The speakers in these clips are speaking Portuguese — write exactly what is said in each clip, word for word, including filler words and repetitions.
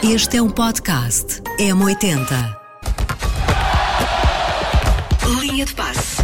Este é um podcast M oitenta. Linha de passe.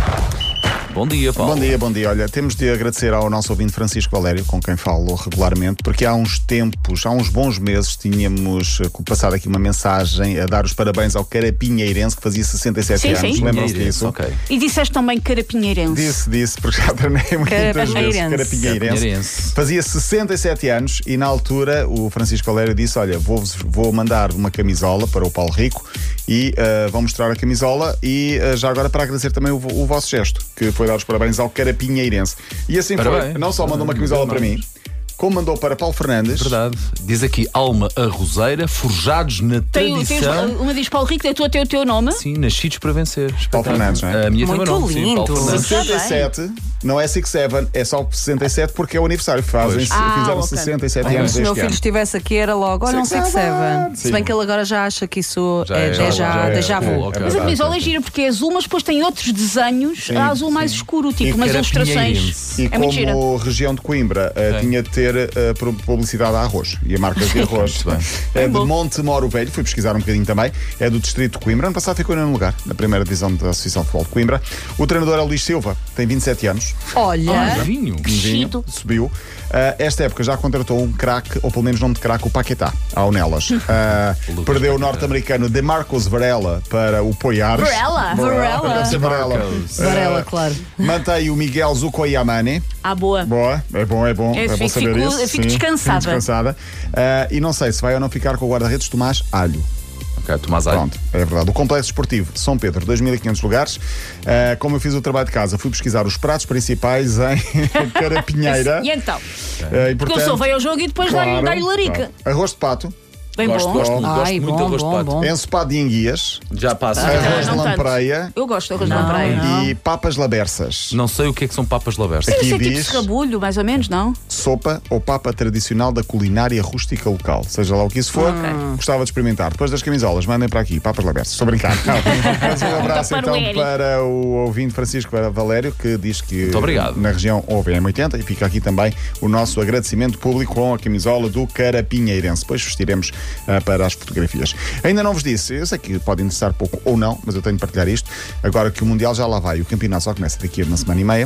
Bom dia, Paulo. Bom dia, bom dia. Olha, temos de agradecer ao nosso ouvinte Francisco Valério, com quem falo regularmente, porque há uns tempos, há uns bons meses, tínhamos passado aqui uma mensagem a dar os parabéns ao Carapinheirense, que fazia sessenta e sete sim, anos. sim. Lembram-se disso? Okay. E disseste também Carapinheirense. Disse, disse, porque já treinei muitas vezes. Carapinheirense. Carapinheirense. Fazia sessenta e sete anos e na altura o Francisco Valério disse: olha, vou, vou mandar uma camisola para o Paulo Rico e uh, vou mostrar a camisola e uh, já agora para agradecer também o, o vosso gesto, que foi dar os parabéns ao Carapinheirense. E assim Parabéns. foi. Não só mandou uma camisola para mim, como mandou para Paulo Fernandes. Verdade. Diz aqui Alma Arrozeira, forjados na Tem, tradição. tens, uma diz Paulo Rico, da tua tem o teu nome. Sim, nascidos para vencer. Paulo Fernandes, não é? A minha Muito também não. Sim, lindo. Paulo Fernandes. sessenta e sete, não é sessenta e sete, é só sessenta e sete porque é o aniversário. Fazem, Ah, fizeram ok. sessenta e sete Ah, anos Se o meu este filho ano. estivesse aqui era logo, olha, um Six six seven. Sim. Se bem que ele agora já acha que isso Já é é, já déjà é, déjà vu. é, ok. Mas a camisola é gira porque é azul, mas depois tem outros desenhos Sim, a azul mais sim. escuro, tipo E umas ilustrações. Carapinheirense. E É muito gira. como região de Coimbra uh, Ok. tinha de ter uh, publicidade a arroz e a marca de arroz. Muito bem. É de bom. Monte Moro Velho, fui pesquisar um bocadinho também. É do distrito de Coimbra. Ano passado ficou em nono lugar na primeira divisão da Associação de Futebol de Coimbra. O treinador é Luís Silva, tem vinte e sete anos. Olha, Vinho. Crescido. Subiu. Uh, esta época já contratou um craque, ou pelo menos nome de craque, o Paquetá, ao Nelas. Uh, Lucas perdeu o Paquetá. norte-americano DeMarcus Varela para o Poiares. Varela? Varela. Deve ser Varela. Marcos. Varela, Uh, claro. Mantém o Miguel Zucoiamane. Ah, boa. Boa, é bom, é bom. Eu É bom fico- saber fico- isso. eu fico Sim, descansada. fico descansada. Uh, e não sei se vai ou não ficar com o guarda-redes Tomás Alho. Ok, Tomás Alho. Pronto, é verdade. O Complexo Esportivo São Pedro, dois mil e quinhentos lugares. Uh, como eu fiz o trabalho de casa, fui pesquisar os pratos principais em Carapinheira. E então? Uh, e, Porque portanto, eu só veio ao jogo e depois dá-lhe claro, dá-lhe larica. claro. Arroz de pato, Bem Gosto, bom. gosto, gosto Ai, muito de bom, arroz de bom, pato. bom. ensopado de enguias, Já passa. arroz de não tanto. lampreia Eu gosto de arroz de Não, lampreia. não. e papas labersas. Não sei o que é que são papas laversas. Aqui Isso é tipo diz- serrabulho, mais ou menos, não? Sopa ou papa tradicional da culinária rústica local. Seja lá o que isso for, gostava de experimentar. Depois das camisolas, mandem para aqui, papas labersas. Estou a brincar. Não. Mas um abraço Para o então Eric. para o ouvinte Francisco Valério, que diz que Muito obrigado. na região houve M oitenta, e fica aqui também o nosso agradecimento público com a camisola do Carapinheirense. Depois vestiremos uh, para as fotografias. Ainda não vos disse, eu sei que pode interessar pouco ou não, mas eu tenho de partilhar isto. Agora que o Mundial já lá vai e o campeonato só começa daqui a uma semana e meia.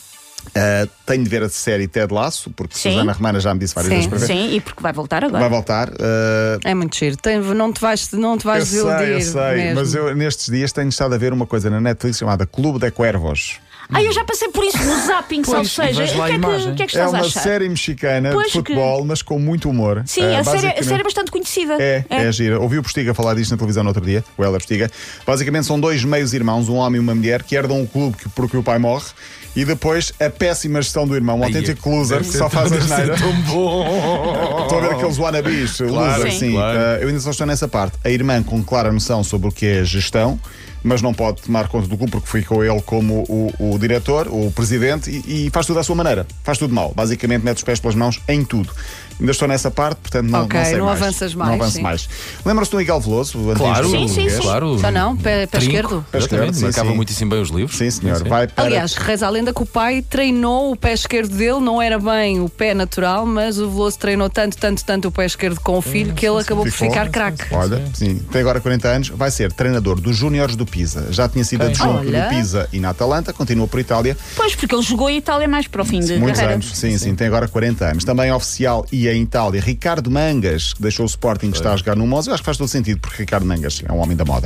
Uh, tenho de ver a série Ted Lasso, porque Sim. Susana Romana já me disse várias Sim. vezes para ver. Sim, e porque vai voltar agora. Vai voltar. uh, É muito giro. Tem- não te vais, não te vais eu sei, desiludir. eu sei, mesmo. mas eu nestes dias tenho estado a ver uma coisa na Netflix chamada Clube de Cuervos. Ah, eu já passei por isso no zapping, salvo Pois, seja. vejo O lá que, a é que, imagem. o que é que É estás a uma achar? série mexicana Pois de futebol, mas com muito humor. Sim, Uh, a, série, a basicamente- série é bastante conhecida. É, é, gira. Ouvi o Postiga falar disto na televisão no outro dia, o Heller Postiga. Basicamente são dois meios irmãos, um homem e uma mulher, que herdam um clube que- porque o pai morre, e depois a péssima gestão do irmão, um autêntico loser que só faz a geneira. Tão bom. Estou a ver aqueles wannabes, losers, Sim. sim. Claro. Uh, eu ainda só estou nessa parte. A irmã com clara noção sobre o que é gestão, mas não pode tomar conta do clube porque ficou ele como o, o diretor, o presidente, e, e faz tudo à sua maneira. Faz tudo mal. Basicamente mete os pés pelas mãos em tudo. Ainda estou nessa parte, portanto não, Ok, não sei não mais. avanças mais, Não avanço sim. mais. Lembra-se do Miguel Veloso? O antigo Claro, jogador Sim, sim, português? sim. claro. Já não? Pé, pé Trinco. esquerdo? Pé esquerdo, Exatamente, sim, marcava sim. muitíssimo bem os livros. Sim, senhor. Sim. Vai para... Aliás, reza a lenda que o pai treinou o pé esquerdo dele, não era bem o pé natural, mas o Veloso treinou tanto, tanto, tanto o pé esquerdo com o filho que ele acabou por Ficou. ficar craque. Olha, sim, tem agora quarenta anos, vai ser treinador dos Júniores do Pisa. Já tinha sido Ok. adjunto Olha. do Pisa e na Atalanta, continua por Itália. Pois, porque ele jogou em Itália mais para o fim de Muitos carreira. anos, sim, sim, tem agora quarenta anos. Também oficial e em Itália, Ricardo Mangas, que deixou o Sporting, que está a jogar no Monza. Eu acho que faz todo sentido, porque Ricardo Mangas é um homem da moda.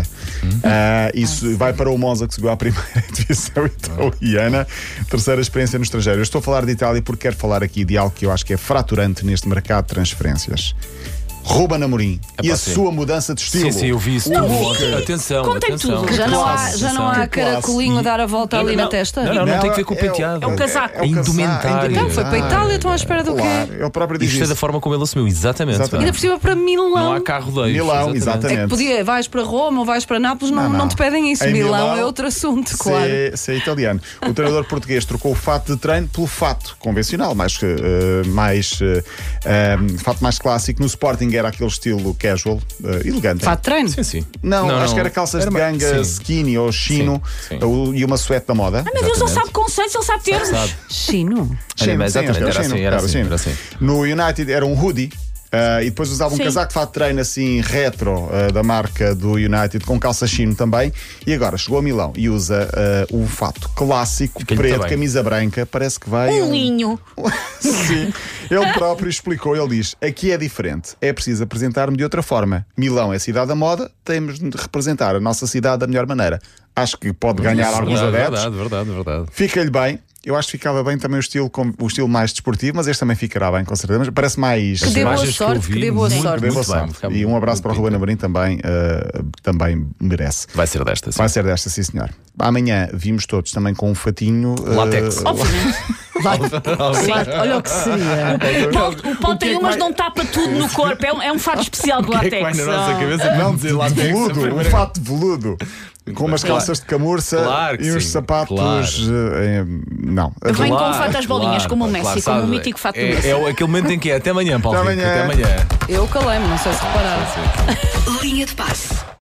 Ah, isso vai para o Monza, que subiu à primeira divisão italiana. Terceira experiência no estrangeiro. Eu estou a falar de Itália porque quero falar aqui de algo que eu acho que é fraturante neste mercado de transferências. Ruben Amorim e a sim. sua mudança de estilo. Sim, sim, eu vi isso. Não tudo. vi. Atenção, Contem atenção. tudo. Já não há, classe, já não há que classe. caracolinho a dar a volta ali na testa? Não, não, não, Não, tem que ver com o é o- penteado. é o casaco. É o A indumentária. casaco, Então, foi para a Itália, estão à espera do quê? Claro, ele próprio diz Isto é isso. da forma como ele assumiu, exatamente. Exatamente. Ainda por cima para Milão. Não há carro dois. Milão, exatamente. É que podia, vais para Roma ou vais para Nápoles, não, Não, não, não. te pedem isso. Em Milão, Milão, é outro assunto, Se claro. é, se é italiano. O treinador português trocou o fato de treino pelo fato convencional, mais, uh, mais uh, um, fato mais clássico. No Sporting era aquele estilo casual, uh, elegante. Fato de treino. Sim, sim. Não, acho que era calças Era de mais- ganga, sim. skinny ou chino, Sim, sim. uh, e uma suéte da moda. Meu Deus, ele Exatamente. sabe conceitos, ele sabe termos. Sabe? Chino. Era, mas sim, exatamente, acho que era chino, assim, era claro, assim, chino. era assim. No United era um hoodie. Uh, e depois usava um Sim. casaco de fato de treino assim retro uh, da marca do United com calça chino também. E agora chegou a Milão e usa uh, o fato clássico, Fica-lhe preto, também. camisa branca. Parece que vai. Um linho. Sim, ele próprio explicou. Ele diz: aqui é diferente, é preciso apresentar-me de outra forma. Milão é a cidade da moda, temos de representar a nossa cidade da melhor maneira. Acho que pode ganhar alguns Verdade, adeptos. verdade, verdade, verdade. Fica-lhe bem. Eu acho que ficava bem também o estilo, com- o estilo mais desportivo, mas este também ficará bem, com certeza. Mas parece mais. Que dê boa imagens que eu sorte, vi, que dê boa muito, sorte. Bem, boa muito bem, sorte. ficava E um abraço muito para o Ruben bonito. Amorim também, uh, também merece. Vai ser desta, sim. Vai ser desta, sim senhor. Amanhã vimos todos também com um fatinho. uh, Látex. Obviamente. Olha o que seria. O Paulo, o Paulo O que é tem que umas vai- de não tapa tudo no corpo. É um, é um fato especial de O que é que látex. vai na nossa Ah. cabeça Não, dizer de látex? veludo, um fato de veludo. Com umas bem. calças de camurça Claro que e uns sim, sapatos. claro. uh, eh, não. Vem com Claro, um fato às bolinhas, claro, como o claro, Messi, sabe, como o mítico fato do é, Messi. é o- aquele momento em que é até amanhã, Paulo Até Rico, amanhã. até amanhã. Eu calei-me, não sei se repararam. Linha de passe.